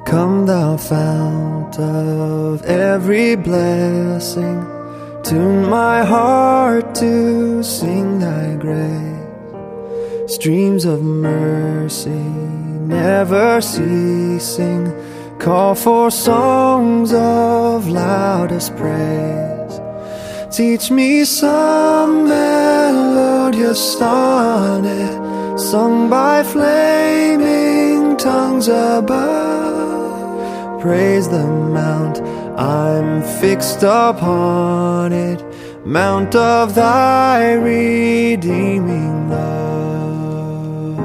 Come thou fount of every blessing, tune my heart to sing thy grace. Streams of mercy never ceasing, call for songs of loudest praise. Teach me some melodious sonnet, sung by flaming tongues above. Praise the mount, I'm fixed upon it, mount of thy redeeming love.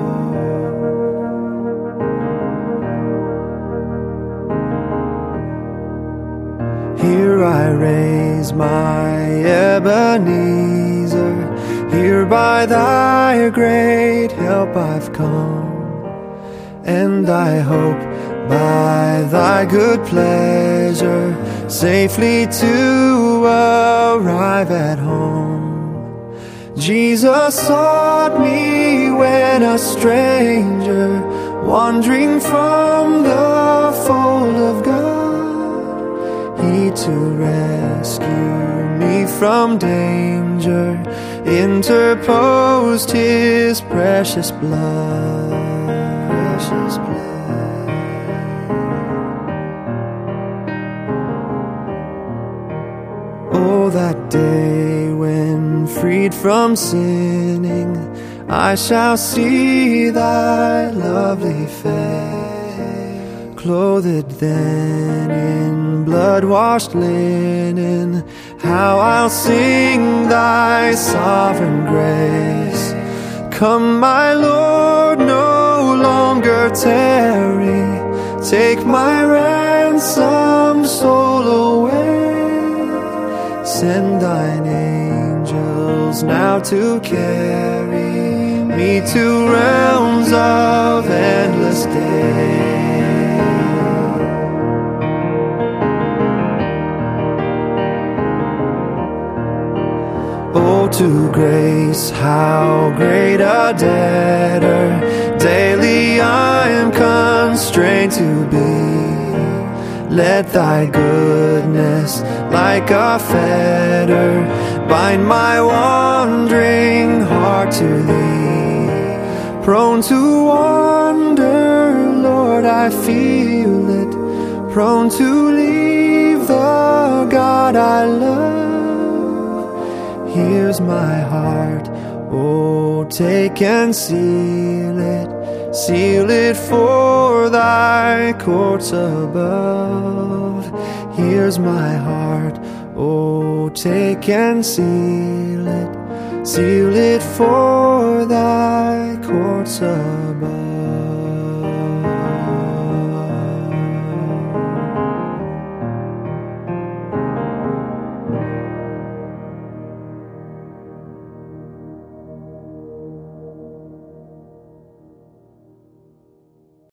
Here I raise my Ebenezer, here by thy great help I've come, and I hope by thy good pleasure safely to arrive at home. Jesus sought me when a stranger, wandering from the fold of God. He to rescue me from danger interposed his precious blood. Precious blood. Oh, that day when, freed from sinning, I shall see thy lovely face. Clothed then in blood-washed linen, how I'll sing thy sovereign grace. Come, my Lord, no longer tarry, take my ransomed soul away. Send thine angels now to carry me to realms of endless day. Oh, to grace, how great a debtor daily I am constrained to be. Let thy goodness, like a fetter, bind my wandering heart to thee. Prone to wander, Lord, I feel it, prone to leave the God I love. Here's my heart, oh, take and seal it for thy courts above. Here's my heart, oh, take and seal it for thy courts above.